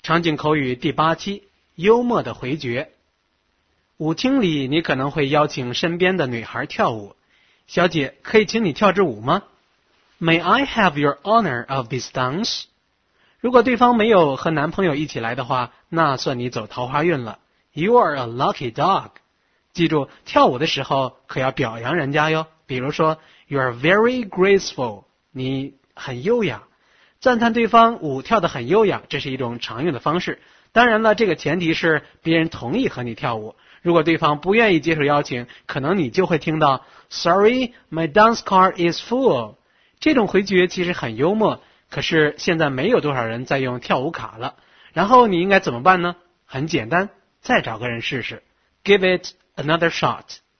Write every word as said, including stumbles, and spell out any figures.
场景口语第八期，幽默的回绝。舞厅里你可能会邀请身边的女孩跳舞，小姐，可以请你跳支舞吗？ May I have your honor of this dance? 如果对方没有和男朋友一起来的话，那算你走桃花运了。You are a lucky dog. 记住，跳舞的时候可要表扬人家哟。比如说 You are very graceful. 你很优雅。赞叹对方舞跳得很优雅，这是一种常用的方式。当然了，这个前提是别人同意和你跳舞。如果对方不愿意接受邀请，可能你就会听到 Sorry, my dance card is full. 这种回绝其实很幽默，可是现在没有多少人在用跳舞卡了。然后你应该怎么办呢？很简单，再找个人试试。Give it another shot.